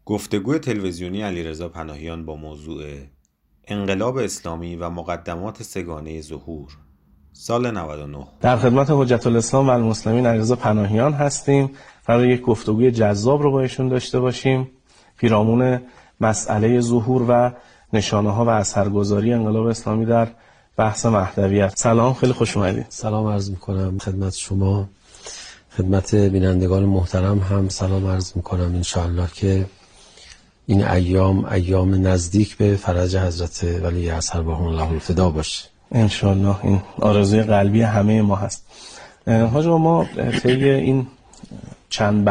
گفتگوی تلویزیونی علیرضا پناهیان با موضوع انقلاب اسلامی و مقدمات سگانه ظهور سال 99. در خدمت حجت الاسلام و المسلمین علیرضا پناهیان هستیم. قرار یک گفتگوی جذاب رو با ایشون داشته باشیم پیرامون مسئله ظهور و نشانه‌ها و اثرگذاری انقلاب اسلامی در بحث مهدویت. سلام، خیلی خوش اومدید. سلام عرض می‌کنم خدمت شما، خدمت بینندگان محترم هم سلام عرض می‌کنم. انشاءالله که این ایام نزدیک به فرج حضرت ولی عصر ارواحهم الله الفدا باشه. انشاءالله این آرزوی قلبی همه ما هست. حاج آقا، ما طی این چند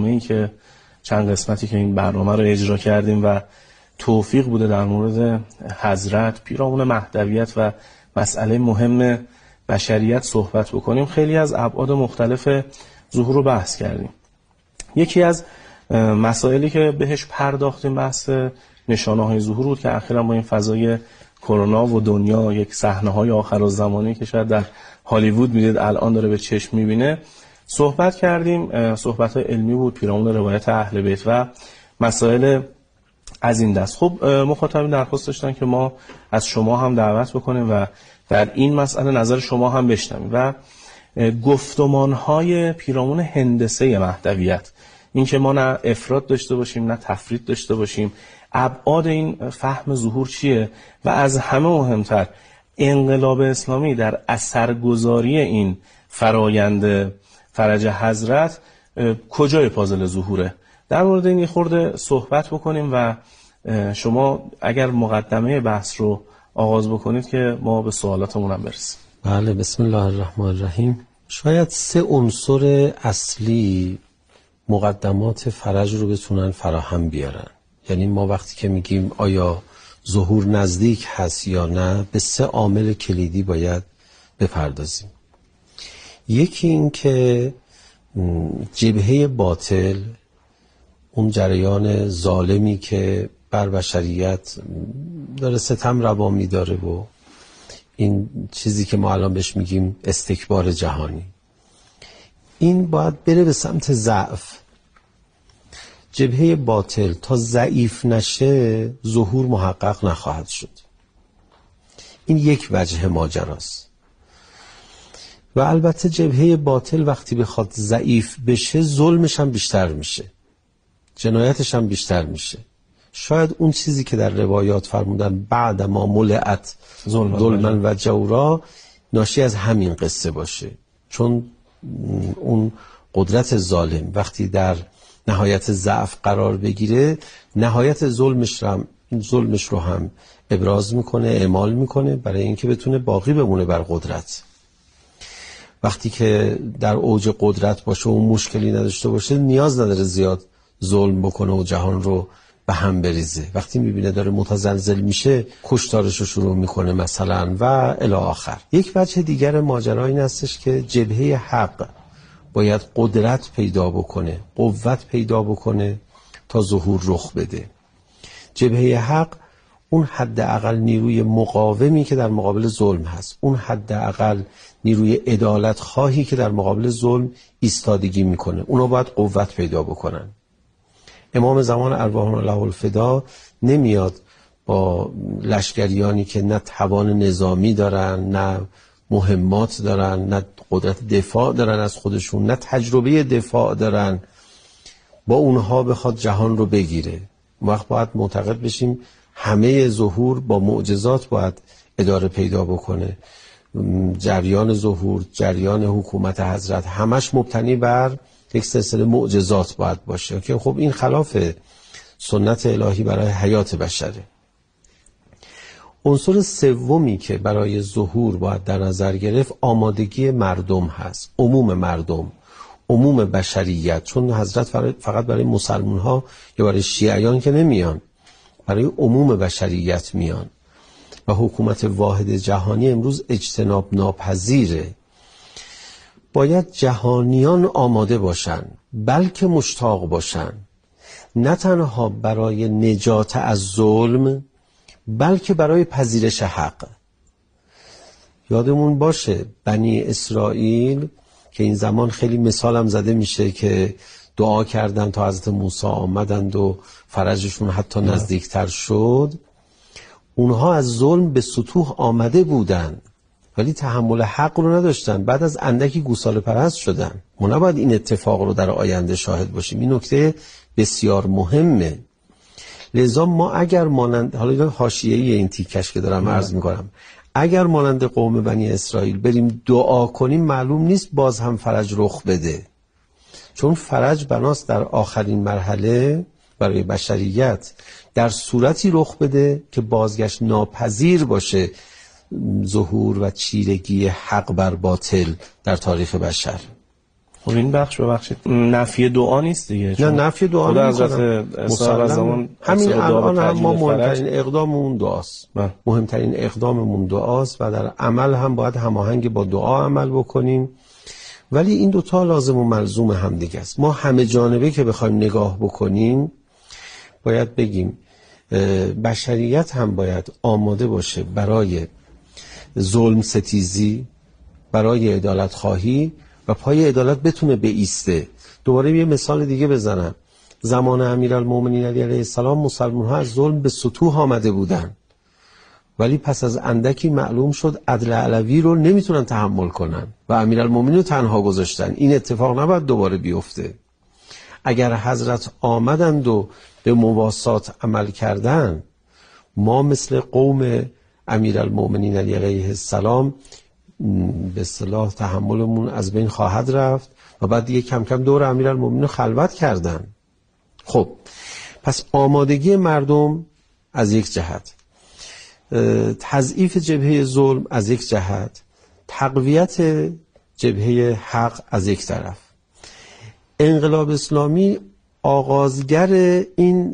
قسمتی که این برنامه رو اجرا کردیم و توفیق بوده در مورد حضرت پیرامون مهدویت و مسئله مهم بشریت صحبت بکنیم، خیلی از ابعاد مختلف ظهور رو بحث کردیم. یکی از مسائلی که بهش پرداختیم بحث نشانه‌های ظهور بود که اخیراً با این فضای کرونا و دنیا یک صحنه‌های آخرالزمانی که شاید در هالیوود میدید الان داره به چشم میبینه صحبت کردیم. صحبت‌های علمی بود پیرامون روایت اهل بیت و مسائل از این دست. خب مخاطبین درخواست داشتن که ما از شما هم دعوت بکنیم و در این مسئله نظر شما هم بشنویم و گفتمان‌های پیرامون هندسه مهدویت، این که ما نه افراط داشته باشیم نه تفریط داشته باشیم، ابعاد این فهم ظهور چیه و از همه مهمتر انقلاب اسلامی در اثرگذاری این فرایند فرج حضرت کجای پازل ظهوره. در مورد این خورده صحبت بکنیم و شما اگر مقدمه بحث رو آغاز بکنید که ما به سوالاتمون هم برسیم. بله، بسم الله الرحمن الرحیم. شاید 3 عنصر اصلی مقدمات فرج رو بتونن فراهم بیارن. یعنی ما وقتی که میگیم آیا ظهور نزدیک هست یا نه، به 3 عامل کلیدی باید بپردازیم. یکی این که جبهه باطل، اون جریان ظالمی که بر بشریت داره ستم روا می‌داره و این چیزی که ما الان بهش میگیم استکبار جهانی، این باید بره به سمت ضعف. جبهه باطل تا ضعیف نشه ظهور محقق نخواهد شد. این یک وجه ماجراست. و البته جبهه باطل وقتی بخواد ضعیف بشه ظلمش هم بیشتر میشه، جنایتش هم بیشتر میشه. شاید اون چیزی که در روایات فرمودن بعد ما ملئت ظلمن و جورا ناشی از همین قصه باشه، چون اون قدرت ظالم وقتی در نهایت ضعف قرار بگیره نهایت ظلمش رو هم ابراز میکنه، اعمال میکنه برای اینکه بتونه باقی بمونه بر قدرت. وقتی که در اوج قدرت باشه و مشکلی نداشته باشه نیاز نداره زیاد ظلم بکنه و جهان رو به هم بریزه. وقتی میبینه داره متزلزل میشه کشتارش رو شروع میکنه مثلا و الی آخر. یک وجه دیگر ماجرا این هستش که جبهه حق باید قدرت پیدا بکنه، قوت پیدا بکنه تا ظهور رخ بده. جبهه حق اون حداقل نیروی مقاومی که در مقابل ظلم هست، اون حداقل نیروی عدالت خواهی که در مقابل ظلم ایستادگی میکنه، اونا باید قوت پیدا بکنن. امام زمان ارواحهم الله الفدا نمیاد با لشکریانی که نه توان نظامی دارن، نه مهمات دارن، نه قدرت دفاع دارن از خودشون، نه تجربه دفاع دارن، با اونها بخواد جهان رو بگیره. وقت باید معتقد بشیم همه ظهور با معجزات باید اداره پیدا بکنه. جریان ظهور، جریان حکومت حضرت همش مبتنی بر یک سلسله معجزات باید باشه که خب این خلاف سنت الهی برای حیات بشره. عنصر سومی که برای ظهور باید در نظر گرفت آمادگی مردم هست، عموم مردم، عموم بشریت. چون حضرت فقط برای مسلمان ها یا برای شیعیان که نمیان، برای عموم بشریت میان و حکومت واحد جهانی امروز اجتناب ناپذیره. باید جهانیان آماده باشن بلکه مشتاق باشن، نه تنها برای نجات از ظلم بلکه برای پذیرش حق. یادمون باشه بنی اسرائیل که این زمان خیلی مثالم زده میشه که دعا کردن تا حضرت موسی آمدند و فرجشون حتی نزدیکتر شد، اونها از ظلم به سطوح آمده بودن ولی تحمل حق رو نداشتن، بعد از اندکی گوساله پرست شدن. ما نباید این اتفاق رو در آینده شاهد باشیم. این نکته بسیار مهمه. لذا ما اگر مانند، حالا حاشیه‌ای این تیکش که دارم عرض میکنم، اگر مانند قوم بنی اسرائیل بریم دعا کنیم، معلوم نیست باز هم فرج رخ بده، چون فرج بناست در آخرین مرحله برای بشریت در صورتی رخ بده که بازگشت ناپذیر باشه ظهور و چیرگی حق بر باطل در تاریخ بشر. خب این بخش ببخشید نفی دعا نیست دیگه. نه نفی دعا مسلم. همین الان هم ما مهمترین اقداممون دعاست. مهمترین اقداممون دعاست و در عمل هم باید هماهنگ با دعا عمل بکنیم. ولی این دوتا لازم و ملزوم هم دیگه است. ما همه جانبه که بخوایم نگاه بکنیم باید بگیم بشریت هم باید آماده باشه برای ظلم ستیزی، برای عدالت خواهی و پای عدالت بتونه بایسته. دوباره یه مثال دیگه بزنم. زمان امیرالمومنین علیه السلام مسلمان ها از ظلم به سطوح آمده بودن، ولی پس از اندکی معلوم شد عدل علوی رو نمیتونن تحمل کنن و امیرالمومنین رو تنها گذاشتن. این اتفاق نباید دوباره بیفته. اگر حضرت آمدند و به مواسات عمل کردن، ما مثل قوم امیرالمومنین علیه السلام به اصطلاح تحملمون از بین خواهد رفت و بعد دیگه کم کم دور امیرالمومنین خلوت کردن. خب پس آمادگی مردم از یک جهت، تضعیف جبهه ظلم از یک جهت، تقویت جبهه حق از یک طرف. انقلاب اسلامی آغازگر این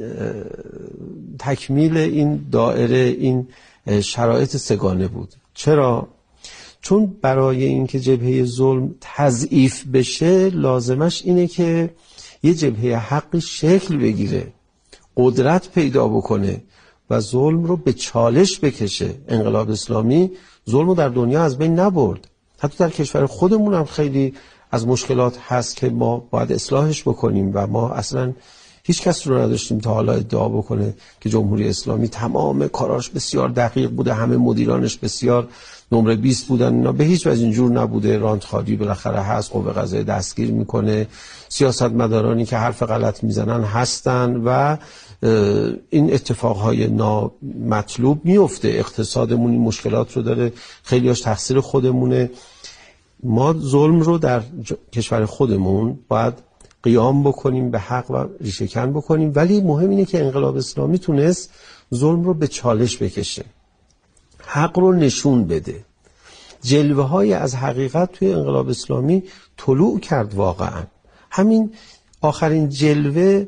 تکمیل این دایره، این شرایط سگانه بود. چرا؟ چون برای اینکه جبهه ظلم تضعیف بشه لازمش اینه که یه جبهه حقی شکل بگیره، قدرت پیدا بکنه و ظلم رو به چالش بکشه. انقلاب اسلامی ظلم رو در دنیا از بین نبرد. حتی در کشور خودمون هم خیلی از مشکلات هست که ما باید اصلاحش بکنیم و ما اصلا هیچ کس رو نداشتیم تا حالا ادعا بکنه که جمهوری اسلامی تمام کاراش بسیار دقیق بوده، همه مدیرانش بسیار نمره 20 بودن. اینا به هیچ وجه اینجور نبوده. راندخاری بالاخره هست، قوه قضاییه دستگیر میکنه، سیاستمدارانی که حرف غلط میزنن هستن و این اتفاقهای نامطلوب میفته. اقتصادمون این مشکلات رو داره، خیلیاش تقصیر خودمونه. ما ظلم رو در کشور خودمون باید قیام بکنیم، به حق و ریشه‌کن بکنیم. ولی مهم اینه که انقلاب اسلامی تونست ظلم رو به چالش بکشه، حق رو نشون بده. جلوه های از حقیقت توی انقلاب اسلامی طلوع کرد. واقعا همین آخرین جلوه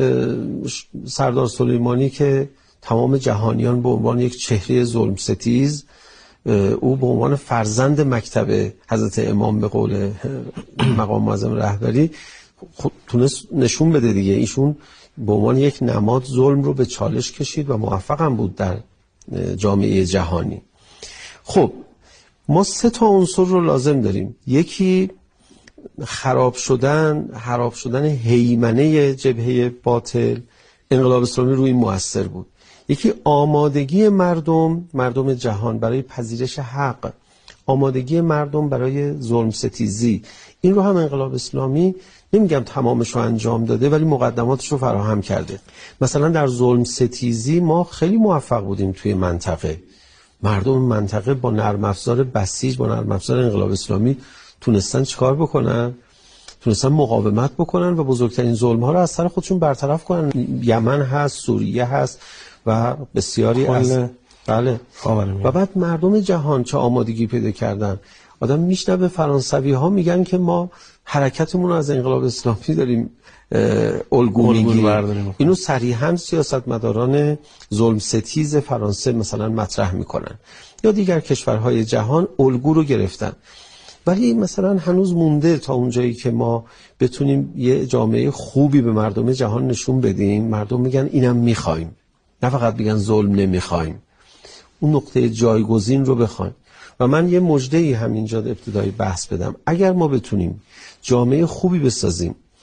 سردار سلیمانی که تمام جهانیان به عنوان یک چهره ظلم ستیز، او به عنوان فرزند مکتب حضرت امام به قول مقام معظم رهبری تونست نشون بده دیگه. ایشون به عنوان یک نماد ظلم رو به چالش کشید و موفق هم بود در جامعه جهانی. خب ما 3 عنصر رو لازم داریم. یکی خراب شدن هیمنه جبهه باطل. انقلاب اسلامی روی این مؤثر بود. یکی آمادگی مردم جهان برای پذیرش حق، آمادگی مردم برای ظلم ستیزی. این رو هم انقلاب اسلامی نمیگم تمامش رو انجام داده ولی مقدماتش رو فراهم کرده. مثلا در ظلم ستیزی ما خیلی موفق بودیم توی منطقه. مردم منطقه با نرم افزار بسیج، با نرم افزار انقلاب اسلامی تونستن چیکار بکنن؟ تونستن مقاومت بکنن و بزرگترین ظلم ها رو از سر خودشون برطرف کنن. یمن هست، سوریه هست و بسیاری از بله. و بعد مردم جهان چه آمادگی پیدا کردن. آدم میشنوه فرانسوی ها میگن که ما حرکتمون رو از انقلاب اسلامی داریم الگو میگیریم. اینو صریحا سیاستمداران ظلم ستیز فرانسه مثلا مطرح میکنن یا دیگر کشورهای جهان الگو رو گرفتن. ولی مثلا هنوز مونده تا اونجایی که ما بتونیم یه جامعه خوبی به مردم جهان نشون بدیم. مردم میگن اینم میخوایم، نه فقط میگن ظلم نمیخوایم، اون نقطه جایگزین رو بخوایم. و من یه مژده‌ای همینجا ابتدای بحث بدم. اگر ما بتونیم جامعه خوبی بسازیم،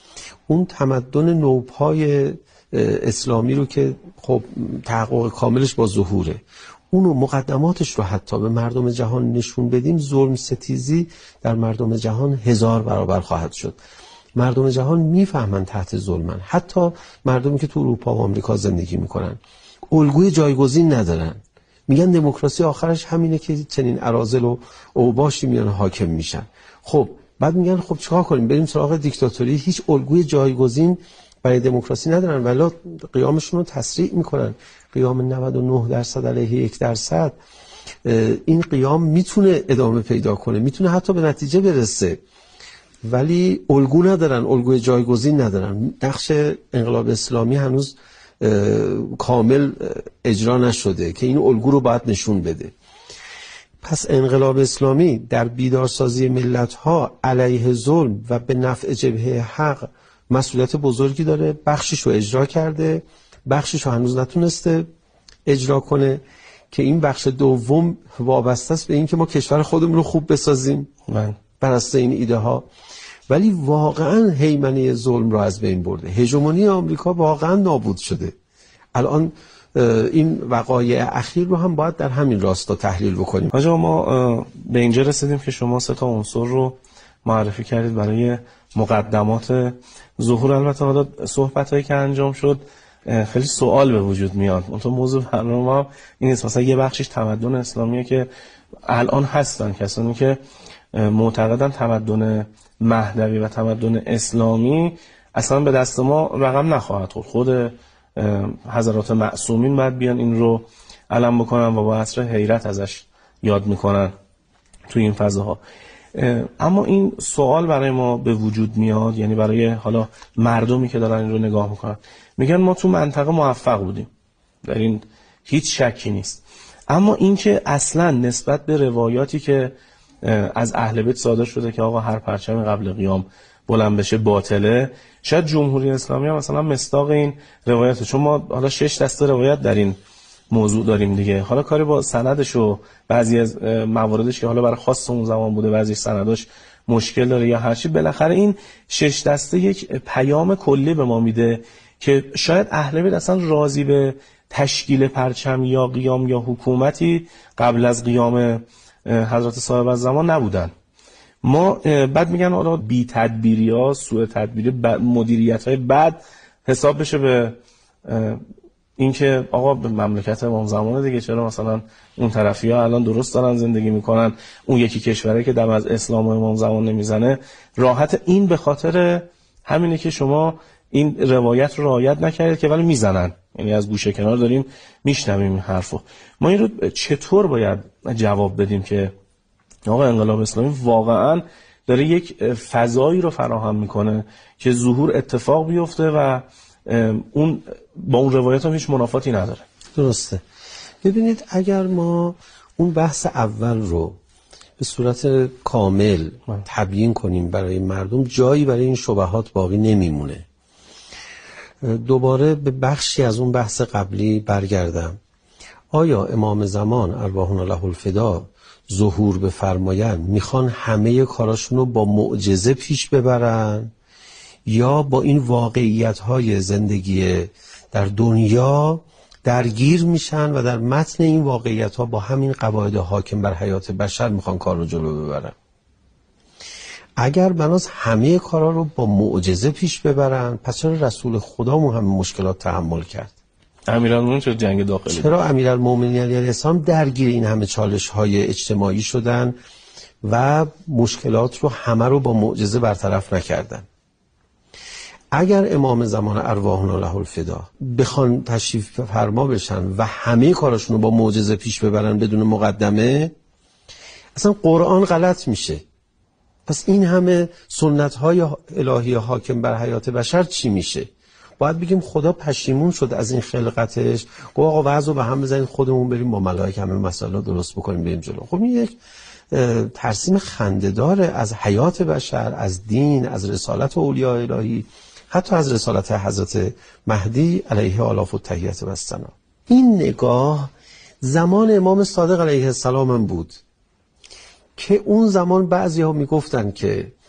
اون تمدن نوپای اسلامی رو که خب تحقق کاملش با ظهوره، اونو مقدماتش رو حتی به مردم جهان نشون بدیم، ظلم ستیزی در مردم جهان 1000 برابر خواهد شد. مردم جهان میفهمن تحت ظلمن، حتی مردمی که تو اروپا و آمریکا زندگی میکنن الگوی جایگزین ندارن، میگن دموکراسی آخرش همینه که چنین اراذل و اوباشی میان حاکم میشن. خب بعد میگن خب چیکار کنیم، بریم سراغ دیکتاتوری. هیچ الگوی جایگزین برای دموکراسی ندارن، ولی قیامشون رو تسریع میکنن. قیام 99% علیه 1%، این قیام میتونه ادامه پیدا کنه، میتونه حتی به نتیجه برسه، ولی الگو ندارن، الگوی جایگزین ندارن. نقش انقلاب اسلامی هنوز کامل اجرا نشده که این الگو رو باید نشون بده. پس انقلاب اسلامی در بیدارسازی ملت‌ها علیه ظلم و به نفع جبهه حق مسئولیت بزرگی داره. بخشش رو اجرا کرده، بخشش رو هنوز نتونسته اجرا کنه که این بخش دوم وابسته است به این که ما کشور خودمون رو خوب بسازیم بر اساس این ایده ها. ولی واقعا هیمنه ظلم رو از بین برده، هژمونی آمریکا واقعا نابود شده. الان این وقایع اخیر رو هم باید در همین راستا تحلیل بکنیم. آقا ما به اینجا رسیدیم که شما 3 عنصر رو معرفی کردید برای مقدمات ظهور. البته حالا صحبتایی که انجام شد خیلی سوال به وجود میاد. اون تو موضوع برنامه این است، مثلا یه بخشش تمدن اسلامیه که الان هستن کسانی که معتقدن تمدن مهدوی و تمدن اسلامی اصلا به دست ما رقم نخواهد خورد. خود حضرات معصومین باید بیان این رو علم بکنن و با عصر حیرت ازش یاد میکنن توی این فضاها. اما این سوال برای ما به وجود میاد، یعنی برای حالا مردمی که دارن این رو نگاه میکنن، میگن ما تو منطقه موفق بودیم، در این هیچ شکی نیست، اما این که اصلا نسبت به روایاتی که از اهل بیت صادر شده که آقا هر پرچم قبل قیام بلند بشه باطله، شاید جمهوری اسلامی هم مثلا مصداق این روایت، چون ما حالا 6 دسته روایت در این موضوع داریم دیگه، حالا کاری با سندش و بعضی از مواردش که حالا برای خاص اون زمان بوده بعضی سنداش مشکل داره یا هر چی، بالاخره این 6 دسته یک پیام کلی به ما میده که شاید اهل بیت اصلا راضی به تشکیل پرچم یا قیام یا حکومتی قبل از قیام حضرت صاحب الزمان نبودن. ما بعد میگن حالا بی تدبیری ها، سوء تدبیری، مدیریت های بد حساب بشه به اینکه آقا به مملکت امام زمان دیگه، چرا مثلا اون طرفی ها الان درست دارن زندگی میکنن، اون یکی کشوره که دم از اسلام و امام زمان نمیزنه راحت. این به خاطر همینه که شما این روایت رو رعایت نکردید که ولی میزنن، یعنی از گوشه کنار داریم میشنویم این حرفو. ما این رو چطور باید جواب بدیم که آقا انقلاب اسلامی واقعا داره یک فضایی رو فراهم میکنه که ظهور اتفاق بیفته و اون با اون روایت هم هیچ منافاتی نداره؟ درسته. ببینید اگر ما اون بحث اول رو به صورت کامل تبیین کنیم برای مردم، جایی برای این شبهات باقی نمیمونه. دوباره به بخشی از اون بحث قبلی برگردم. آیا امام زمان ارواحنا له الفدا ظهور بفرمایند میخوان همه کاراشون رو با معجزه پیش ببرن یا با این واقعیت‌های زندگی در دنیا درگیر میشن و در متن این واقعیت‌ها با همین قواعد حاکم بر حیات بشر میخوان کار رو جلو ببرن؟ اگر بناس همه کارا رو با معجزه پیش ببرن، پس چرا رسول خدامون همه مشکلات تحمل کرد؟ امیرالمومنین چرا جنگ داخلی؟ چرا امیرالمومنین علیه السلام درگیر این همه چالش‌های اجتماعی شدن و مشکلات رو همه رو با معجزه برطرف نکردن؟ اگر امام زمان ارواحنا له الفدا بخوان تشریف فرما بشن و همه کاراشون رو با معجزه پیش ببرن بدون مقدمه، اصلا قرآن غلط میشه. پس این همه سنت‌های الهی حاکم بر حیات بشر چی میشه؟ باید بگیم خدا پشیمون شد از این خلقتش، گفت آقا وضعو به هم بزنید خودمون بریم با ملائکه همه مسائل درست بکنیم بریم جلو. خب این یک ترسیم خنده‌داره از حیات بشر، از دین، از رسالت اولیاء الهی، حتی از رسالت حضرت مهدی علیه آلاف و تحیت و الثنا. این نگاه زمان امام صادق علیه السلام هم بود که اون زمان بعضی ها میگفتن که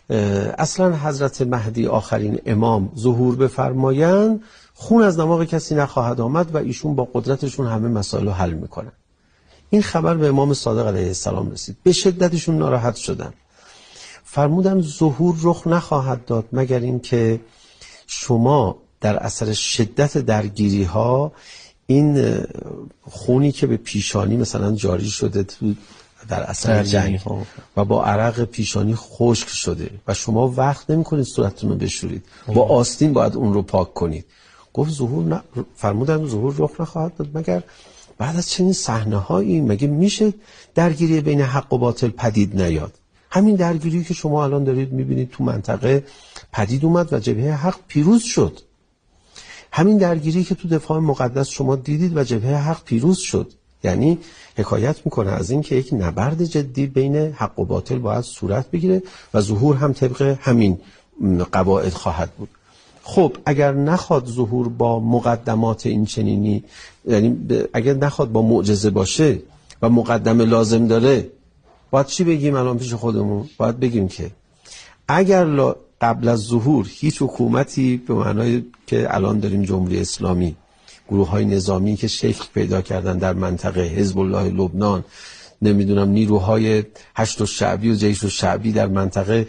اصلا حضرت مهدی آخرین امام ظهور بفرمایند خون از دماغ کسی نخواهد آمد و ایشون با قدرتشون همه مسائل رو حل میکنن. این خبر به امام صادق علیه السلام رسید. به شدتشون ناراحت شدن. فرمودن ظهور رخ نخواهد داد مگر اینکه شما در اثر شدت درگیری ها این خونی که به پیشانی مثلا جاری شده در اثر جنگ و با عرق پیشانی خشک شده و شما وقت نمی کنید صورتتون رو بشورید، با آستین باید اون رو پاک کنید. گفت ظهور فرمودن ظهور رخ نخواهد داد مگر بعد از چنین صحنه‌هایی. مگه میشه درگیری بین حق و باطل پدید نیاد؟ همین درگیری که شما الان دارید میبینید تو منطقه پدید اومد و جبهه حق پیروز شد. همین درگیری که تو دفاع مقدس شما دیدید و جبهه حق پیروز شد. یعنی حکایت میکنه از این که یک نبرد جدی بین حق و باطل باید صورت بگیره و ظهور هم طبق همین قواعد خواهد بود. خب اگر نخواد ظهور با مقدمات این چنینی، یعنی اگر نخواد با معجزه باشه و مقدمه لازم داره، باید چی بگیم الان پیش خودمون؟ باید بگیم که اگر قبل از ظهور هیچ حکومتی به معنای که الان داریم جمهوری اسلامی، گروه‌های نظامی که شکل پیدا کردن در منطقه، حزب الله لبنان، نمیدونم نیروهای هشت الشعبی و جیش الشعبی در منطقه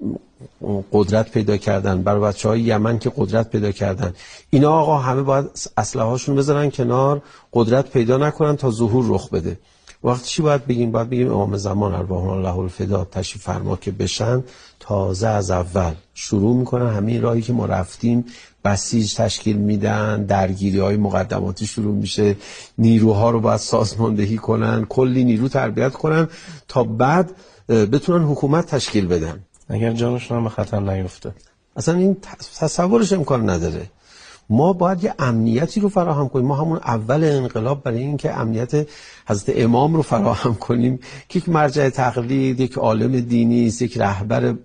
قدرت پیدا کردن، برای بچه‌های یمن که قدرت پیدا کردن، اینا آقا همه باید اسلحه‌هاشون بذارن کنار، قدرت پیدا نکنن تا ظهور رخ بده. وقتی چی باید بگیم؟ باید بگیم امام زمان ارواح الله الفدا تشریف فرما که بشن، تازه از اول شروع میکنن همین راهی که ما رفتیم، بسیج تشکیل میدن، درگیری‌های مقدماتی شروع میشه، نیروها رو باید سازماندهی کنن، کلی نیرو تربیت کنن تا بعد بتونن حکومت تشکیل بدن، اگر جانشون هم به خطر نیفته. اصلا این تصورش امکان نداره. ما باید یه امنیتی رو فراهم کنیم. ما همون اول انقلاب برای این که امنیت حضرت امام رو فراهم کنیم که یک مرجع تقلید، یک عالم دینی است، یک رهبر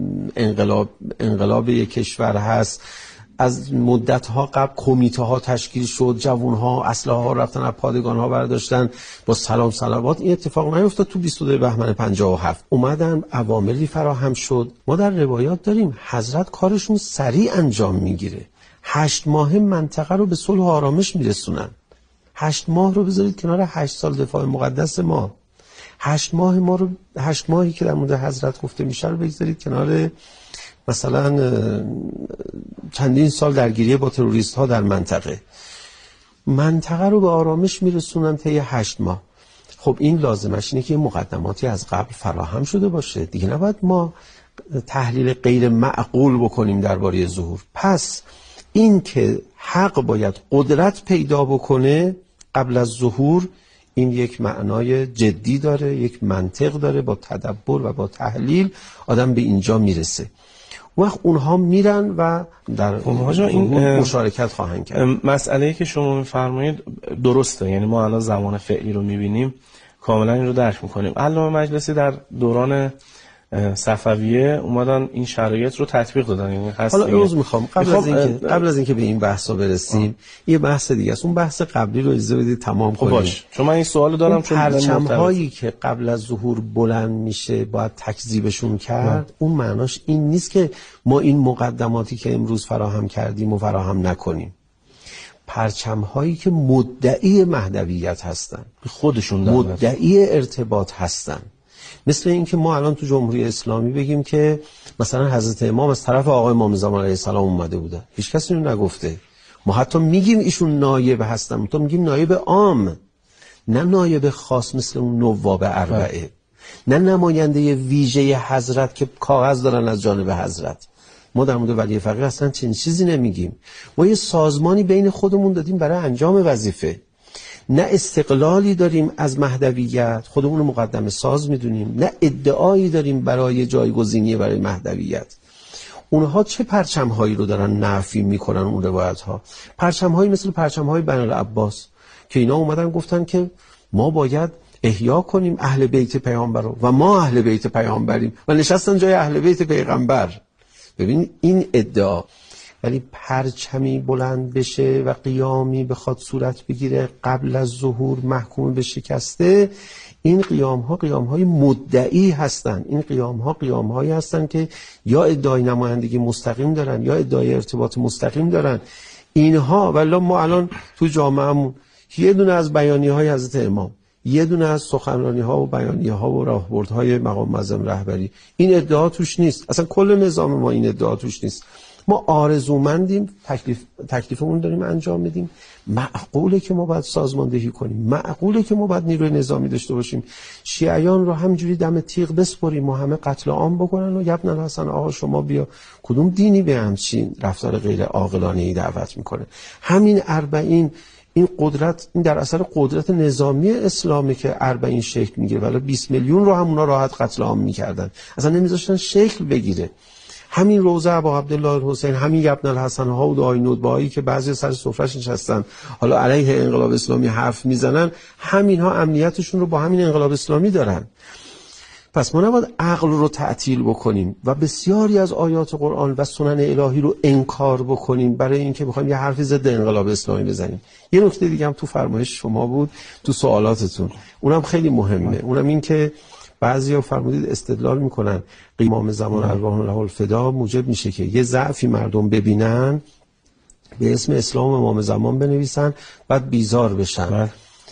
انقلاب یک کشور هست، از مدت‌ها قبل کمیته‌ها تشکیل شد، جوان‌ها اسلحه‌ها رفتن از پادگان‌ها برداشتن، با سلام صلوات. این اتفاق نیفتاد تو 22 بهمن 57. اومدن عواملی فراهم شد. ما در روایات داریم حضرت کارشون سریع انجام میگیره. 8 ماه منطقه رو به صلح و آرامش میرسونن. 8 ماه رو بذارید کنار 8 سال دفاع مقدس ما. 8 ماهی که در مورد حضرت گفته میشه رو بگذارید کنار مثلا چندین سال درگیری با تروریست ها در منطقه رو به آرامش میرسونن طی 8 ماه. خب این لازمش اینه که مقدماتی از قبل فراهم شده باشه دیگه. نباید ما تحلیل غیر معقول بکنیم درباره ظهور. پس این که حق باید قدرت پیدا بکنه قبل از ظهور، این یک معنای جدی داره، یک منطق داره. با تدبر و با تحلیل آدم به اینجا میرسه. وقت اونها میرن و در این مشارکت خواهند کرد. مسئله‌ای که شما میفرمایید درسته، یعنی ما الان زمان فعلی رو میبینیم، کاملا این رو درک میکنیم. علامه مجلسی در دوران صفویه اومدن این شرایط رو تطبیق دادن. یعنی حالا امروز میخوام قبل از اینکه به این بحثا برسیم یه بحث دیگه است. اون بحث قبلی رو اجازه بدید تمام کنیم. باش. چون من این سوالو دارم، چون پرچم‌هایی که قبل از ظهور بلند میشه باید تکذیبشون کرد. اون معناش این نیست که ما این مقدماتی که امروز فراهم کردیم و فراهم نکنیم. پرچم‌هایی که مدعی مهدویت هستن، خودشون مدعی ارتباط هستن، مثل این که ما الان تو جمهوری اسلامی بگیم که مثلا حضرت امام از طرف آقای امام زمان علیه السلام اومده بوده، هیچ کسی اینو نگفته. ما حتی میگیم ایشون نایب هستن، تو میگیم نایب عام، نه نایب خاص مثل اون نواب اربعه، نه نماینده ویژه حضرت که کاغذ دارن از جانب حضرت. ما در مورد ولی فقیه اصلا چنین چیزی نمیگیم. ما یه سازمانی بین خودمون دادیم برای انجام وظیفه، نه استقلالی داریم از مهدویت، خودمون رو مقدمه ساز میدونیم، نه ادعایی داریم برای جایگزینی برای مهدویت. اونها چه پرچم‌هایی رو دارن نافی میکنن؟ اون روایت‌ها پرچم‌هایی مثل پرچم‌های بنی العباس که اینا اومدن گفتن که ما باید احیا کنیم اهل بیت پیامبر رو و ما اهل بیت پیامبریم و نشستن جای اهل بیت پیغمبر. ببین این ادعا. ولی پرچمی بلند بشه و قیامی بخواد صورت بگیره قبل از ظهور محکوم به شکسته، این قیام ها قیام های مدعی هستن. این قیام ها قیام هایی هستن که یا ادعای نمایندگی مستقیم دارن یا ادعای ارتباط مستقیم دارن. اینها والله ما الان تو جامعهمون یه دونه از بیانیه های حضرت امام، یه دونه از سخنرانی ها و بیانیه ها و راهبردهای مقام معظم رهبری، این ادعا توش نیست. اصلا کل نظام ما این ادعا توش نیست. ما آرزومندیم، تکلیفمون داریم انجام میدیم. معقوله که ما باید سازماندهی کنیم، معقوله که ما باید نیروی نظامی داشته باشیم. شیعیان رو همجوری دم تیغ بسپریم و همه قتل عام بکنن و ابن الحسن آقا شما بیا، کدوم دینی به همچین رفتار غیر عاقلانه‌ای دعوت میکنه؟ همین 40 این قدرت، این در اثر قدرت نظامی اسلامی که 40 شکل میگیره، ولی 20 میلیون رو هم اونا راحت قتل عام میکردن، اصلا نمیذاشتن شکل بگیره. همین روضه ابا عبدالله الحسین، همین ابن الحسن ها و دعای ندبه‌هایی که بعضی سر سفره‌اش نشستن حالا علیه انقلاب اسلامی حرف میزنن، همین ها امنیتشون رو با همین انقلاب اسلامی دارن. پس ما نباید عقل رو تعطیل بکنیم و بسیاری از آیات قرآن و سنن الهی رو انکار بکنیم برای اینکه بخوایم یه حرفی ضد انقلاب اسلامی بزنیم. یه نکته دیگه هم تو فرمایش شما بود تو سوالاتتون، اونم خیلی مهمه. اونم این که بعضیا فرمودید استدلال میکنن امام زمان ارواح له الفدا موجب میشه که یه ضعفی مردم ببینن به اسم اسلام امام زمان بنویسن بعد بیزار بشن.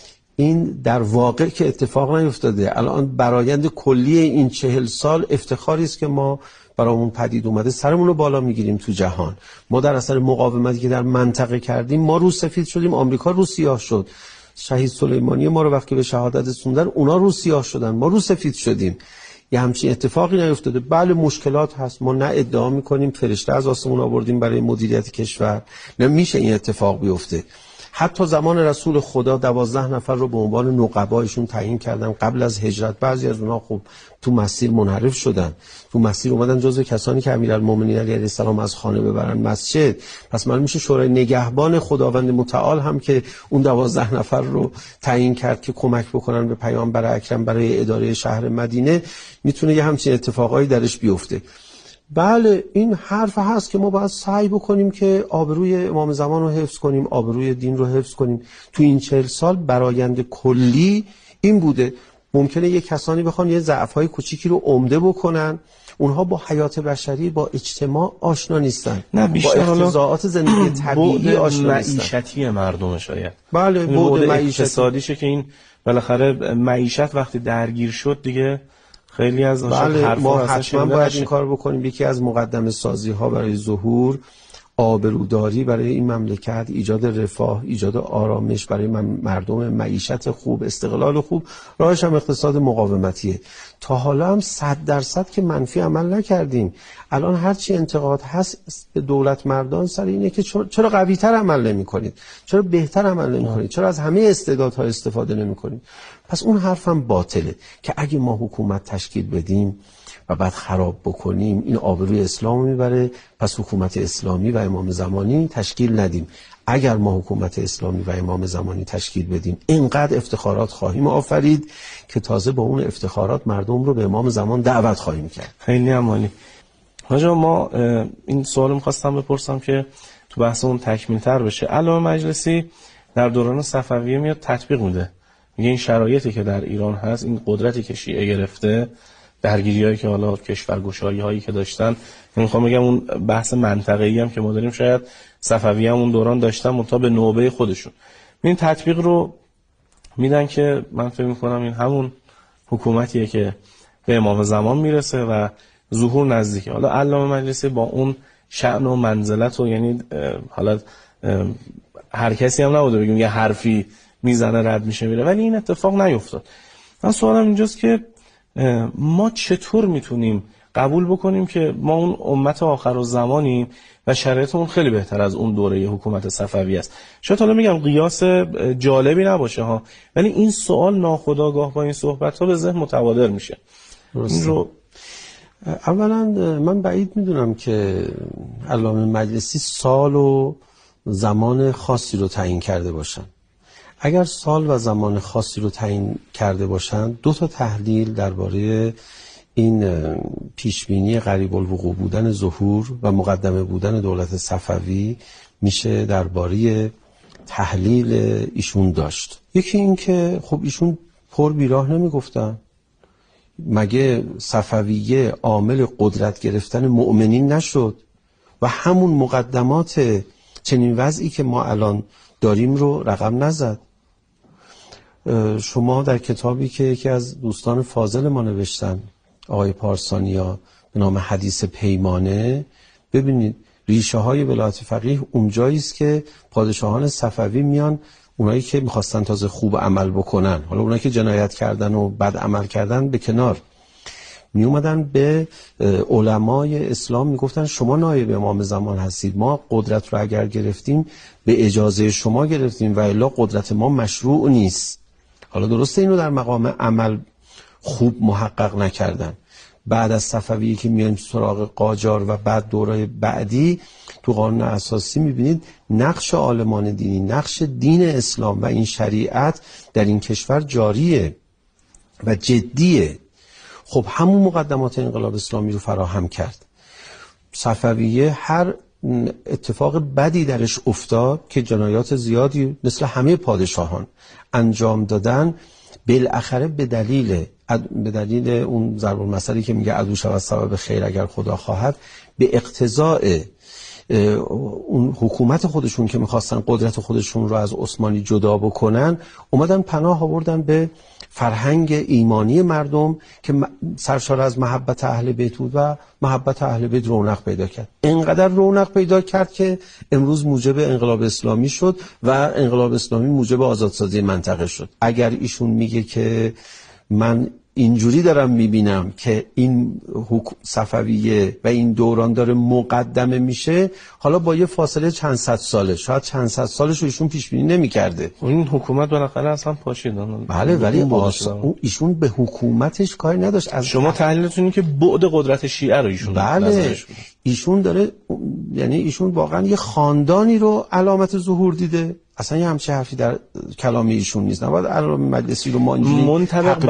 این در واقع که اتفاق نیفتاده. الان برآیند کلی این 40 سال افتخاری است که ما برامون پدید اومده، سرمون رو بالا میگیریم تو جهان. ما در اثر مقاومتی که در منطقه کردیم ما رو سفید شدیم، آمریکا رو سیاه شد. شهید سلیمانی ما رو وقتی به شهادت رسوندن اونا رو سیاه شدن، ما رو سفید شدیم. یه همچین اتفاقی نیفتاده. بله مشکلات هست، ما نه ادعا میکنیم فرشته از آسمون آوردیم برای مدیریت کشور، نه میشه این اتفاق بیفته. حتی زمان رسول خدا 12 نفر رو به عنوان نقبایشون تعیین کردن قبل از هجرت. بعضی از اونها خب تو مسیر منحرف شدن، تو مسیر اومدن جزو کسانی که امیرالمومنین علیه السلام از خانه ببرن مسجد. پس معلوم میشه شورای نگهبان خداوند متعال هم که اون 12 نفر رو تعیین کرد که کمک بکنن به پیامبر اکرم برای اداره شهر مدینه، میتونه یه همچین اتفاقایی درش بیفته. بله این حرف هست که ما باید سعی بکنیم که آبروی امام زمان رو حفظ کنیم، آبروی دین رو حفظ کنیم. تو این 40 سال برآیند کلی این بوده. ممکنه یه کسانی بخوان یه ضعف‌های کوچیکی رو عمده بکنن، اونها با حیات بشری، با اجتماع آشنا نیستن، نه بیشتر با اقتضاعات زندگی طبیعی آشنا نیستن. معیشتی مردم شاید، بله بعد اقتصادیشه که این بالاخره معیشت وقتی درگیر شد دیگه خیلی از بله ما حتما باید این کار بکنیم. یکی از مقدمه سازی ها برای ظهور آبروداری برای این مملکت، ایجاد رفاه، ایجاد آرامش برای مردم، معیشت خوب، استقلال خوب، راهش هم اقتصاد مقاومتیه. تا حالا هم 100% که منفی عمل نکردیم. الان هرچی انتقاد هست به دولت مردان سر اینه که چرا قوی تر عمل نمی کنید، چرا بهتر عمل نمی کنید، چرا از همه استعدادها استفاده نمی کنید. پس اون حرفم باطله که اگه ما حکومت تشکیل بدیم و بعد خراب بکنیم این آبروی اسلام میبره، پس حکومت اسلامی و امام زمانی تشکیل ندیم. اگر ما حکومت اسلامی و امام زمانی تشکیل بدیم اینقدر افتخارات خواهیم آفرید که تازه با اون افتخارات مردم رو به امام زمان دعوت خواهیم کرد. خیلی عالی. حاجا ما این سوالو می‌خواستم بپرسم که تو بحثمون تکمیل‌تر بشه. علامه مجلسی در دوران صفویه میاد تطبیق میده، میگه این شرایطی که در ایران هست، این قدرتی که شیعه گرفته، درگیری‌هایی که حالا کشورگشایی‌هایی که داشتن، میخوام بگم اون بحث منطقه‌ای هم که ما داریم شاید صفویه هم اون دوران داشتن منتها به نوبه خودشون، این تطبیق رو میدن که من فکر می‌کنم این همون حکومتیه که به امام زمان میرسه و ظهور نزدیکه. حالا علامه مجلسی با اون شأن و منزلت و یعنی حالا هر کسی هم نبوده بگیم یه حرفی میزنه رد میشه میره، ولی این اتفاق نیفتاد. من سوالم اینجاست که ما چطور میتونیم قبول بکنیم که ما اون امت آخرالزمانیم و شرایطمون خیلی بهتر از اون دوره حکومت صفوی است. شاید حالا میگم قیاس جالبی نباشه ها، ولی این سوال ناخودآگاه با این صحبت ها به ذهن متبادر میشه. این رو اولا من بعید میدونم که علامه مجلسی سال و زمان خاصی رو تعیین کرده باشن. اگر سال و زمان خاصی رو تعیین کرده باشن، 2 تا تحلیل درباره این پیشبینی قریب الوقوع بودن ظهور و مقدمه بودن دولت صفوی میشه درباره تحلیل ایشون داشت. یکی این که خب ایشون پر بیراه نمیگفتن. مگه صفویه عامل قدرت گرفتن مؤمنین نشد و همون مقدمات چنین وضعی که ما الان داریم رو رقم نزد؟ شما در کتابی که یکی از دوستان فاضل ما نوشتن، آقای پارسانیا، به نام حدیث پیمانه، ببینید ریشه های ولایت فقیه اونجایی است که پادشاهان صفوی میان، اونایی که میخواستن تازه خوب عمل بکنن، حالا اونایی که جنایت کردن و بد عمل کردن به کنار، می اومدن به علمای اسلام میگفتن شما نایب امام زمان هستید، ما قدرت رو اگر گرفتیم به اجازه شما گرفتیم و الا قدرت ما مشروع نیست. حالا درسته اینو در مقام عمل خوب محقق نکردن. بعد از صفویه که میایم سراغ قاجار و بعد دوره بعدی تو قانون اساسی میبینید نقش عالمان دینی، نقش دین اسلام و این شریعت در این کشور جاریه و جدیه. خب همون مقدمات انقلاب اسلامی رو فراهم کرد. صفویه هر اتفاق بدی درش افتاد که جنایات زیادی مثل همه پادشاهان انجام دادن، بالاخره به دلیل اون ضرب المثلی که میگه عدو شود سبب خیر اگر خدا خواهد، به اقتضاء اون حکومت خودشون که میخواستن قدرت خودشون رو از عثمانی جدا بکنن، اومدن پناه آوردن به فرهنگ ایمانی مردم که سرشار از محبت اهل بیت بود و محبت اهل بیت رونق پیدا کرد. اینقدر رونق پیدا کرد که امروز موجب انقلاب اسلامی شد و انقلاب اسلامی موجب آزادسازی منطقه شد. اگر ایشون میگه که من اینجوری دارم میبینم که این صفویه و این دوران داره مقدمه میشه، حالا با یه فاصله چند صد ساله، شاید چند صد سالش رو ایشون پیش بینی نمیکرده. این حکومت بالاخره اصلا پاشید. بله، ولی ایشون به حکومتش کاری نداشت. از شما تحلیلتون اینه که بعد قدرت شیعه رو ایشون بله ایشون داره، یعنی ایشون واقعا یه خاندانی رو علامت ظهور دیده. اصلا یه همچه حرفی در کلام ایشون نیست. نباید علامه مجلسی رو ما اینجوری منطبق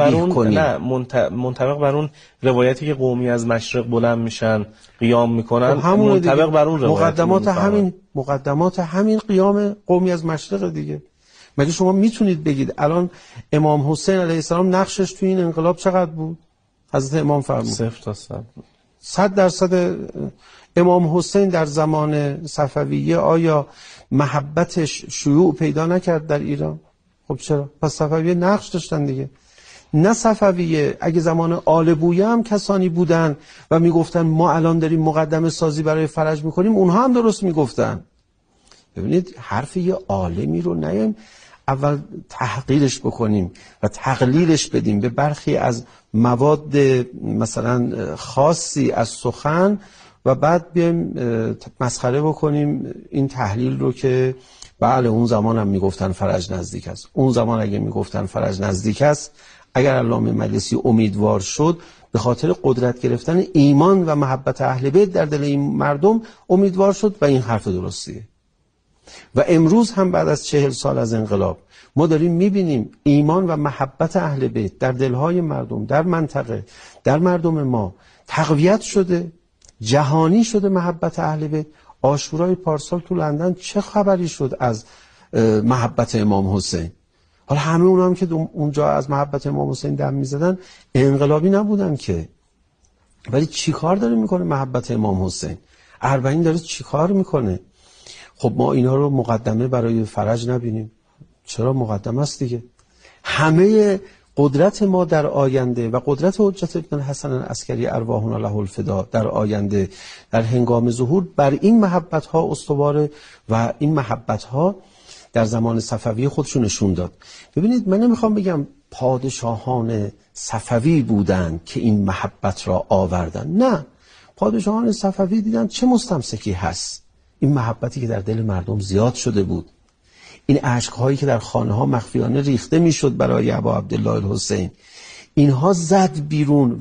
بر اون روایتی که قومی از مشرق بلند میشن قیام میکنن، منطبق بر اون روایت مقدمات همین قیام قومی از مشرق دیگه. مگه شما میتونید بگید الان امام حسین علیه السلام نقشش تو این انقلاب چقدر بود؟ حضرت امام فرمود 100%. امام حسین در زمان صفویه آیا محبتش شیوع پیدا نکرد در ایران؟ خب چرا؟ پس صفویه نقش داشتن دیگه. نه صفویه، اگه زمان آل بویه هم کسانی بودن و میگفتن ما الان داریم مقدمه سازی برای فرج میکنیم، اونها هم درست میگفتن. ببینید حرف یه عالمی رو نیم اول تحقیرش بکنیم و تقلیلش بدیم به برخی از مواد مثلا خاصی از سخن و بعد بیایم مسخره بکنیم این تحلیل رو که بله اون زمان هم میگفتن فرج نزدیک است. اون زمان اگه میگفتن فرج نزدیک است، اگر علامه مجلسی امیدوار شد به خاطر قدرت گرفتن ایمان و محبت اهل بیت در دل این مردم امیدوار شد و این حرف درستیه. و امروز هم بعد از 40 سال از انقلاب ما داریم میبینیم ایمان و محبت اهل بیت در دلهای مردم، در منطقه، در مردم ما تقویت شده، جهانی شده محبت اهل بیت. عاشورای پارسال تو لندن چه خبری شد از محبت امام حسین؟ حالا همه اونا هم که اونجا از محبت امام حسین دم میزدن انقلابی نبودن که، ولی چی کار داره میکنه محبت امام حسین؟ اربعین داره چی کار میکنه؟ خب ما اینا رو مقدمه برای فرج نبینیم؟ چرا مقدمه است دیگه. همه قدرت ما در آینده و قدرت حجت ابن حسن عسکری ارواحنا له الفدا در آینده در هنگام ظهور بر این محبت ها استواره و این محبت ها در زمان صفوی خودشون نشون داد. ببینید من نمیخوام بگم پادشاهان صفوی بودن که این محبت را آوردن، نه، پادشاهان صفوی دیدن چه مستمسکی هست این محبتی که در دل مردم زیاد شده بود، این اشک‌هایی که در خانه‌ها مخفیانه ریخته میشد برای ابا عبدالله الحسین، اینها زد بیرون و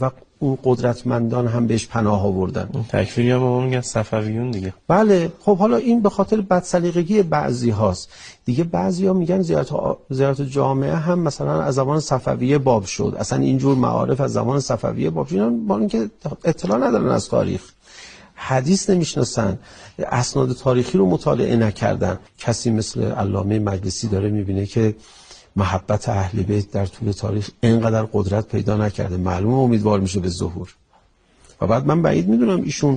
اون قدرتمندان هم بهش پناه آوردن. تکفیری هم ما میگن صفویون دیگه. بله. خب حالا این به خاطر بدسلیقگی بعضی هاست دیگه. بعضی ها میگن زیارت جامعه هم مثلا از زمان صفویه باب شد، اصلا اینجور معارف از زمان صفویه باب شد. اینا با اینکه اطلاع ندارن از تاریخ، حدیث نمیشناسن، اسناد تاریخی رو مطالعه نکردن. کسی مثل علامه مجلسی داره میبینه که محبت اهل بیت در طول تاریخ اینقدر قدرت پیدا نکرده، معلومه امیدوار میشه به ظهور. و بعد من بعید میدونم ایشون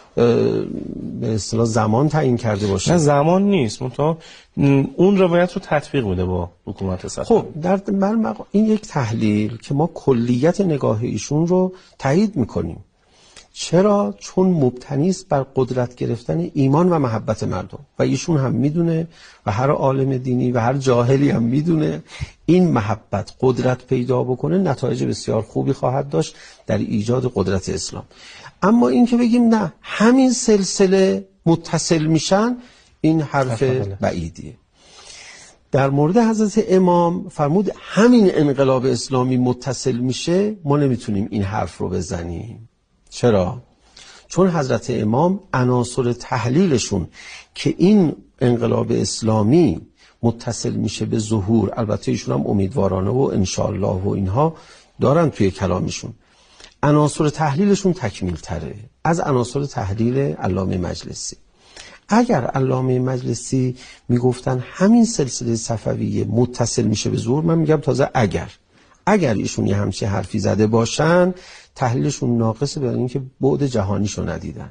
به اصطلاح زمان تعیین کرده باشه. نه زمان نیست، منتها اون روایت رو تطبیق میده با حکومت صفوی. خب در این یک تحلیل که ما کلیت نگاه ایشون رو تایید میکنیم. چرا؟ چون مبتنی است بر قدرت گرفتن ایمان و محبت مردم و ایشون هم میدونه و هر عالم دینی و هر جاهلی هم میدونه این محبت قدرت پیدا بکنه نتایج بسیار خوبی خواهد داشت در ایجاد قدرت اسلام. اما این که بگیم نه همین سلسله متصل میشن، این حرف بعیدیه. در مورد حضرت امام فرمود همین انقلاب اسلامی متصل میشه، ما نمیتونیم این حرف رو بزنیم. چرا؟ چون حضرت امام عناصر تحلیلشون که این انقلاب اسلامی متصل میشه به ظهور، البته ایشون هم امیدوارانه و انشاءالله و اینها دارن توی کلامشون، عناصر تحلیلشون تکمیل تره از عناصر تحلیل علامه مجلسی. اگر علامه مجلسی میگفتن همین سلسله صفویه متصل میشه به ظهور، من میگم تازه اگر ایشون یه همچین حرفی زده باشن تحلیلشون ناقصه، برای اینکه بعد جهانیشو ندیدن.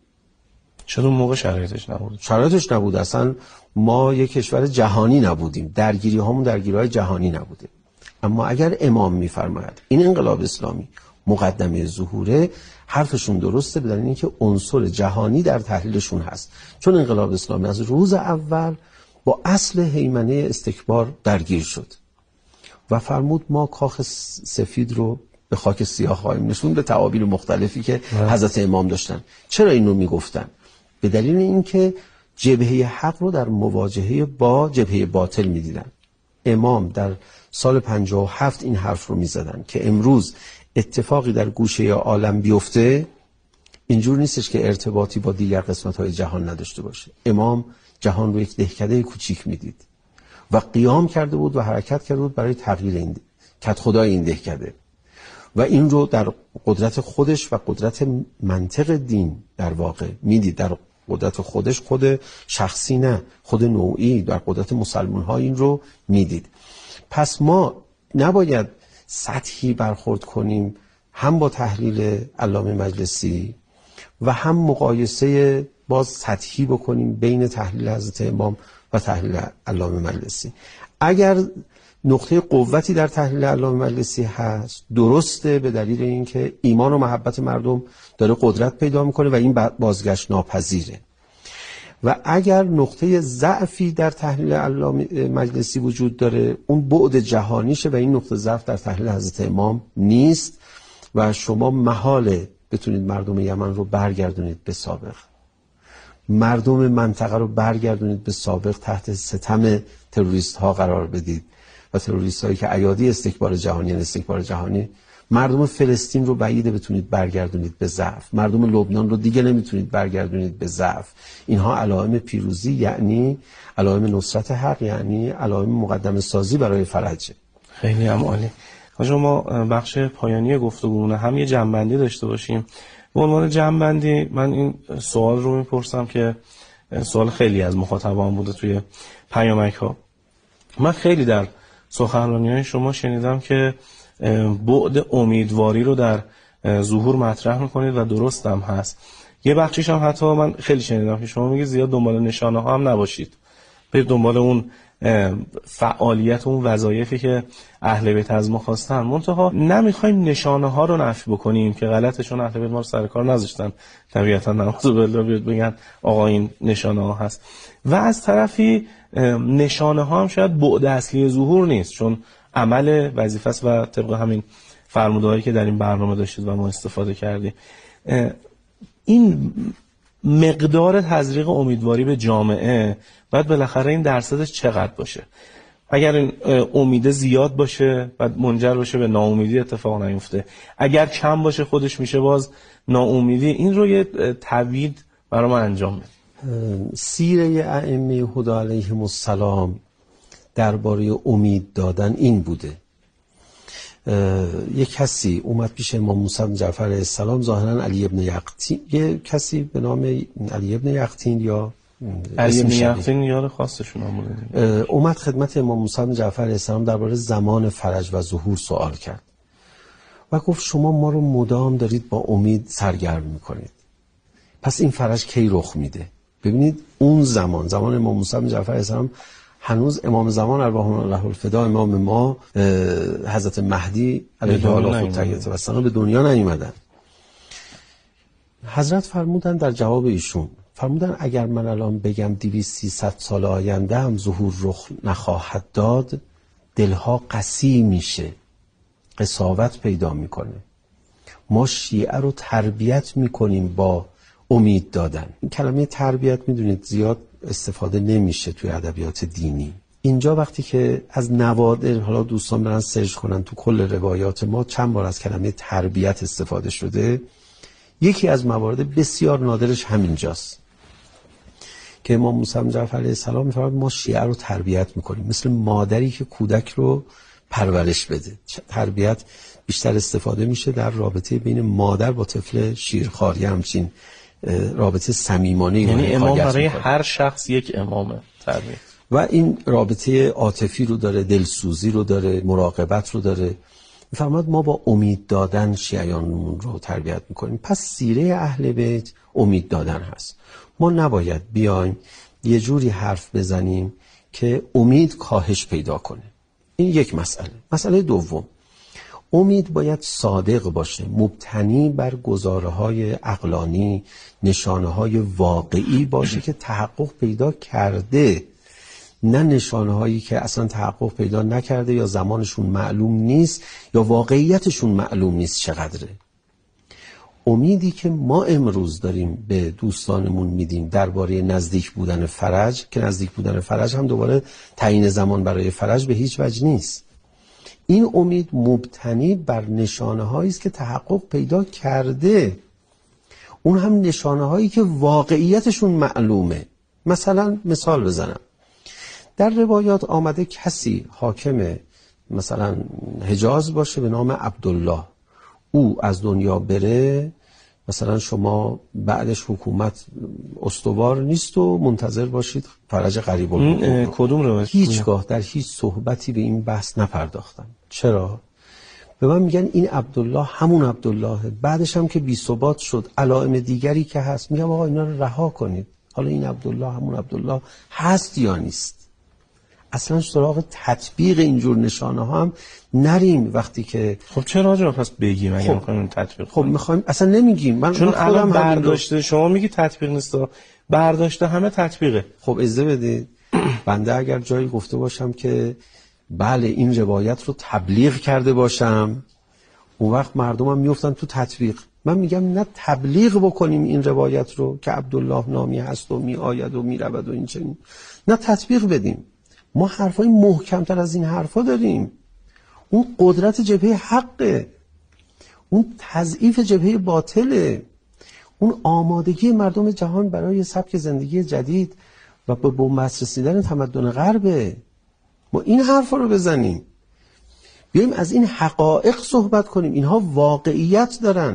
چرا اون موقع شرایطش نبود؟ اصلا ما یک کشور جهانی نبودیم، درگیری هامون درگیری‌های جهانی نبوده. اما اگر امام میفرماید این انقلاب اسلامی مقدمه ظهوره، حرفشون درسته، به دلیل اینکه عنصر جهانی در تحلیلشون هست. چون انقلاب اسلامی از روز اول با اصل هیمنه استکبار درگیر شد و فرمود ما کاخ سفید رو به خاک سیاه خواهیم نشون، به تعابیر مختلفی که حضرت امام داشتن. چرا اینو میگفتن؟ به دلیل اینکه جبهه حق رو در مواجهه با جبهه باطل میدیدن. امام در سال 57 این حرف رو میزدن که امروز اتفاقی در گوشه عالم بیفته اینجور نیستش که ارتباطی با دیگر قسمت‌های جهان نداشته باشه. امام جهان رو یک دهکده کوچیک میدید و قیام کرده بود و حرکت کرده بود برای تغییر این کدخدای این دهکده و این رو در قدرت خودش و قدرت منطق دین در واقع میدید، در قدرت خودش، خود شخصی نه، خود نوعی، در قدرت مسلمان ها این رو میدید. پس ما نباید سطحی برخورد کنیم هم با تحلیل علامه مجلسی و هم مقایسه باز سطحی بکنیم بین تحلیل حضرت امام و تحلیل علامه مجلسی. اگر نقطه قوتی در تحلیل علامه مجلسی هست، درسته، به دلیل اینکه ایمان و محبت مردم داره قدرت پیدا میکنه و این بازگشت ناپذیره. و اگر نقطه ضعفی در تحلیل علامه مجلسی وجود داره، اون بعد جهانیشه و این نقطه ضعف در تحلیل حضرت امام نیست و شما محاله بتونید مردم یمن رو برگردونید به سابق، مردم منطقه رو برگردونید به سابق، تحت ستم تروریست ها قرار بدید و تروریست هایی که ایادی استکبار جهانی، استکبار جهانی. مردم فلسطین رو بعیده بتونید برگردونید به ضعف، مردم لبنان رو دیگه نمیتونید برگردونید به ضعف. اینها علائم پیروزی، یعنی علائم نصرت حق، یعنی علائم مقدمه سازی برای فرج. خیلی هم عالی. ما بخش پایانی گفتگومون هم یه جنبندی داشته باشیم. به عنوان جنبندی من این سوال رو میپرسم که سوال خیلی از مخاطبان بوده توی پیامک ها. من خیلی در سخنرانی‌های شما شنیدم که بعد امیدواری رو در ظهور مطرح میکنید و درست هم هست. یه بخشیش هم حتی من خیلی شنیدم که شما میگید زیاد دنبال نشانه ها هم نباشید، برید دنبال اون فعالیت و اون وظایفی که اهل بیت از ما خواستن، منتها نمیخوایم نشانه ها رو نفی بکنیم که غلطه، چون اهل بیت ما رو سر کار نذاشتن طبیعتا، نماز بالله بیاد بگن آقا این نشانه ها هست. و از طرفی نشانه ها هم شاید بعد اصلی ظهور نیست، چون عمل وظیفه است و طبق همین فرمودهایی که در این برنامه داشتید و ما استفاده کردیم. این مقدار تزریق امیدواری به جامعه باید بالاخره این درصدش چقدر باشه؟ اگر این امید زیاد باشه و منجر بشه به ناامیدی اتفاق نیفته، اگر کم باشه خودش میشه باز ناامیدی. این رو یه تعوید برای ما انجام بده. سیره ائمه هدی علیهم السلام درباره امید دادن این بوده. یک کسی اومد پیش امام موسی بن جعفر علیه السلام، ظاهرا علی ابن یقطین، یک کسی به نام علی ابن یقطین یا علی ابن یقطین یاد خاصشون آمده، اومد خدمت امام موسی بن جعفر علیه السلام درباره زمان فرج و ظهور سوال کرد و گفت شما ما رو مدام دارید با امید سرگرم میکنید، پس این فرج کی رخ میده؟ ببینید اون زمان امام موسی بن جعفر علیه السلام، هنوز امام زمان ارواح الله الفدا امام ما حضرت مهدی علیه السلام به دنیا نیومدن. حضرت فرمودن در جواب ایشون، فرمودن اگر من الان بگم 200-300 سال آینده هم ظهور رخ نخواهد داد، دلها قسی میشه، قساوت پیدا میکنه. ما شیعه رو تربیت میکنیم با امید دادن. این کلمه تربیت میدونید زیاد استفاده نمیشه توی ادبیات دینی. اینجا وقتی که از نوادر، حالا دوستان برن سرچ کنن تو کل روایات ما چند بار از کلمه تربیت استفاده شده، یکی از موارد بسیار نادرش همینجاست که امام موسی بن جعفر علیه السلام میفرماید ما شیعه رو تربیت میکنیم مثل مادری که کودک رو پرورش بده. تربیت بیشتر استفاده میشه در رابطه بین مادر با طفل شیرخوار، همچین رابطه صمیمانه. یعنی امام برای هر شخص یک امامه تربیت، و این رابطه عاطفی رو داره، دلسوزی رو داره، مراقبت رو داره. میفرماید ما با امید دادن شیعیانمون رو تربیت میکنیم. پس سیره اهل بیت امید دادن هست. ما نباید بیایم یه جوری حرف بزنیم که امید کاهش پیدا کنه. این یک مسئله. مسئله دوم، امید باید صادق باشه، مبتنی بر گزاره‌های عقلانی، نشانه‌های واقعی باشه که تحقق پیدا کرده، نه نشانه‌هایی که اصلا تحقق پیدا نکرده یا زمانشون معلوم نیست یا واقعیتشون معلوم نیست چقدره. امیدی که ما امروز داریم به دوستانمون میدیم درباره نزدیک بودن فرج، که نزدیک بودن فرج هم دوباره تعیین زمان برای فرج به هیچ وجه نیست. این امید مبتنی بر نشانه‌هایی است که تحقق پیدا کرده، اون هم نشانه‌هایی که واقعیتشون معلومه. مثلا مثال بزنم، در روایات آمده کسی حاکم مثلا حجاز باشه به نام عبدالله، او از دنیا بره، مثلا شما بعدش حکومت استوار نیست و منتظر باشید فرج قریب الوقوع. کدوم روایت؟ هیچگاه در هیچ صحبتی به این بحث نپرداختم. چرا؟ به من میگن این عبدالله همون عبدالله، بعدش هم که بی ثبات شد علائم دیگری که هست، میگم آقا اینا رو رها کنید، حالا این عبدالله همون عبدالله هست یا نیست. اصلا سراغ تطبیق اینجور نشانه ها هم نریم. وقتی که خب چرا آجا پس بگیم اگه میخوایم تطبیق خب میخوایم اصلا نمیگیم. من چون الان برداشته شما میگی تطبیق نیست، برداشته همه تطبیقه. خب اجازه بدید بنده اگر جایی گفته باشم که بله این روایت رو تبلیغ کرده باشم، اون وقت مردم هم میفتن تو تطبیق. من میگم نه تبلیغ بکنیم این روایت رو که عبدالله نامی هست و می آید و می رود و این چنین، نه تطبیق بدیم. ما حرفای محکمتر از این حرفا داریم. اون قدرت جبهه حقه، اون تضعیف جبهه باطله، اون آمادگی مردم جهان برای سبک زندگی جدید و به بنبست رسیدن تمدن غربه. ما این حرفا رو بزنیم، بیایم از این حقایق صحبت کنیم. اینها واقعیت دارن.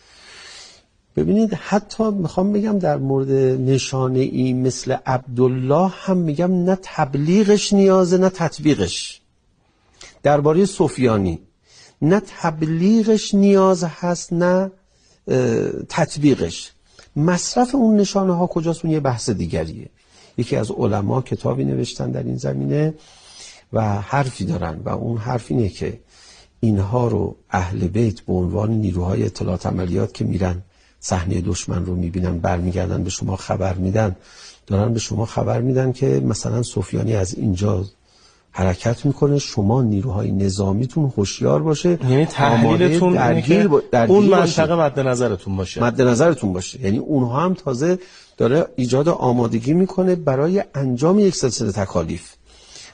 ببینید حتی میخوام بگم در مورد نشانه ای مثل عبدالله هم میگم نه تبلیغش نیازه نه تطبیقش. درباره سفیانی نه تبلیغش نیاز هست نه تطبیقش. مصرف اون نشانه ها کجاست؟ اون یه بحث دیگریه. یکی از علما کتابی نوشتن در این زمینه و حرفی دارن و اون حرف اینه که اینها رو اهل بیت به عنوان نیروهای اطلاعات عملیات که میرن صحنه دشمن رو میبینن برمیگردن به شما خبر میدن، دارن به شما خبر میدن که مثلا سفیانی از اینجا حرکت میکنه، شما نیروهای نظامیتون هوشیار باشه، یعنی تحلیلتون درگیر اون منطقه مد نظرتون باشه. یعنی اونها هم تازه داره ایجاد آمادگی میکنه برای انجام یک سلسله تکالیف.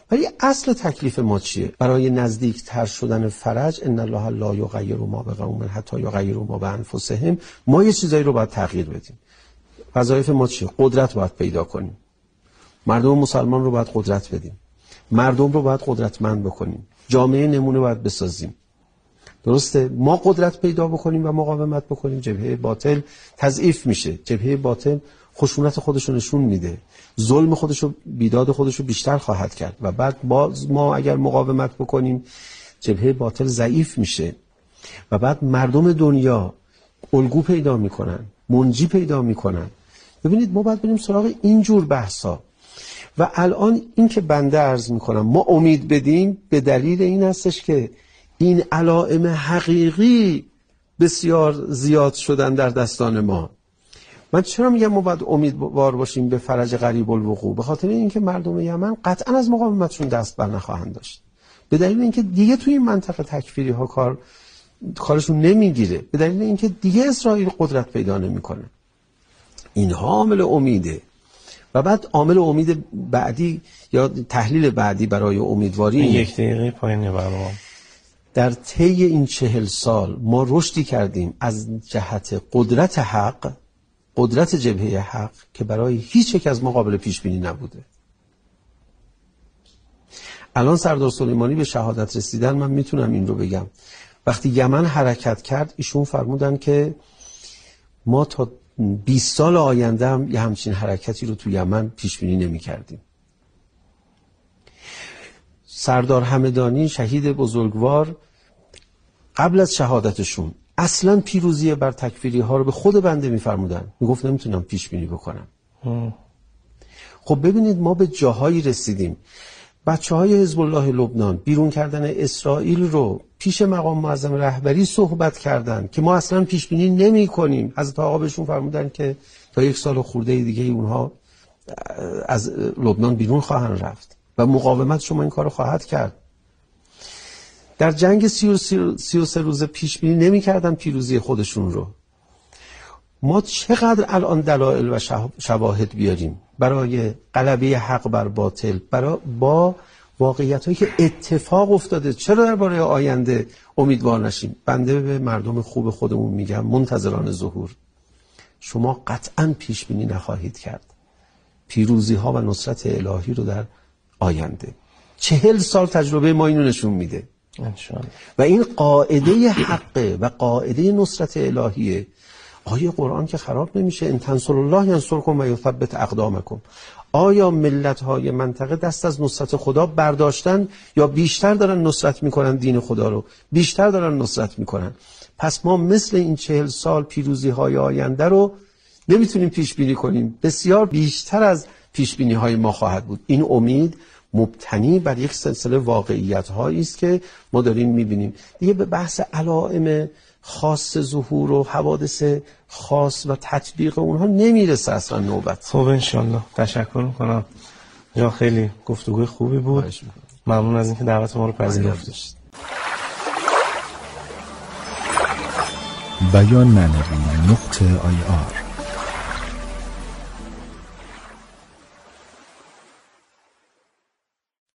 ولی اصل تکلیف ما چیه؟ برای نزدیک تر شدن فرج ان الله لا یغیر ما بقوم حتی یغیروا ما بانفسهم، ما یه چیزایی رو باید تغییر بدیم. وظایف ما چیه؟ قدرت باید پیدا کنیم. مردم مسلمان رو باید قدرت بدیم. مردم رو باید قدرتمند بکنیم. جامعه نمونه باید بسازیم. درسته؟ ما قدرت پیدا بکنیم و مقاومت بکنیم، جبهه باطل تضعیف میشه. جبهه باطل خشونت خودشو نشون میده، ظلم خودشو، بیداد خودشو بیشتر خواهد کرد و بعد باز ما اگر مقاومت بکنیم جبهه باطل ضعیف میشه و بعد مردم دنیا الگو پیدا میکنن، منجی پیدا میکنن. ببینید ما باید بریم سراغ اینجور بحثا و الان این که بنده عرض میکنم ما امید بدیم به دلیل این هستش که این علائم حقیقی بسیار زیاد شدن در دستان ما. من چرا میگم ما باید امیدوار باشیم به فرج قریب الوقوع؟ به خاطر اینکه مردم یمن قطعا از مقاومتشون دست بر نخواهند داشت، به دلیل اینکه دیگه توی این منطقه تکفیری ها کارشون نمیگیره، به دلیل اینکه دیگه اسرائیل قدرت پیدا نمیکنه. اینها عامل امیده. و بعد عامل امید بعدی یا تحلیل بعدی برای امیدواری، یک دقیقه پایین برنامه، در طی این 40 سال ما رشدی کردیم از جهت قدرت حق، قدرت جبهه حق که برای هیچ یک از ما قابل پیش بینی نبوده. الان سردار سلیمانی به شهادت رسیدن، من میتونم این رو بگم، وقتی یمن حرکت کرد ایشون فرمودن که ما تا 20 سال آینده هم یه همچین حرکتی رو تو یمن پیش بینی نمی کردیم. سردار همدانی شهید بزرگوار قبل از شهادتشون اصلا پیروزی بر تکفیری ها رو به خود بنده میفرمودن، میگفت نمیتونم پیش بینی بکنم. خب ببینید ما به جاهایی رسیدیم، بچه های حزب الله لبنان بیرون کردن اسرائیل رو پیش مقام معظم رهبری صحبت کردن که ما اصلا پیش بینی نمی کنیم. حضرت آقا بهشون فرمودن که تا 1 سال خورده دیگه اونها از لبنان بیرون خواهند رفت و مقاومت شما این کارو خواهد کرد. در جنگ 33 روزه پیش بینی نمی کردن پیروزی خودشون رو. ما چقدر الان دلایل و شواهد بیاریم برای غلبه حق بر باطل، با واقعیتایی که اتفاق افتاده. چرا درباره آینده امیدوار نشیم؟ بنده به مردم خوب خودمون میگم منتظران ظهور، شما قطعاً پیش بینی نخواهید کرد پیروزی ها و نصرت الهی رو در آینده. 40 سال تجربه ما اینو نشون میده و این قاعده حقه و قاعده نصرت الهیه. آیه قرآن که خراب نمیشه، ان تنصروا الله ینصرکم و یثبت اقدامکم. آیا ملت های منطقه دست از نصرت خدا برداشتن یا بیشتر دارن نصرت میکنن دین خدا رو، بیشتر دارن نصرت میکنن؟ پس ما مثل این 40 سال پیروزی های آینده رو نمیتونیم پیش بینی کنیم، بسیار بیشتر از پیش بینی های ما خواهد بود. این امید مبتنی بر یک سلسله واقعیت هایی است که ما داریم میبینیم. دیگه به بحث علائم خاص ظهور و حوادث خاص و تطبیق اونها نمیرسه اصلا نوبت. خب انشالله. تشکر میکنم جا، خیلی گفتگوی خوبی بود. ممنون از اینکه دعوت ما رو پذیرفتید. بیان معنوی .ir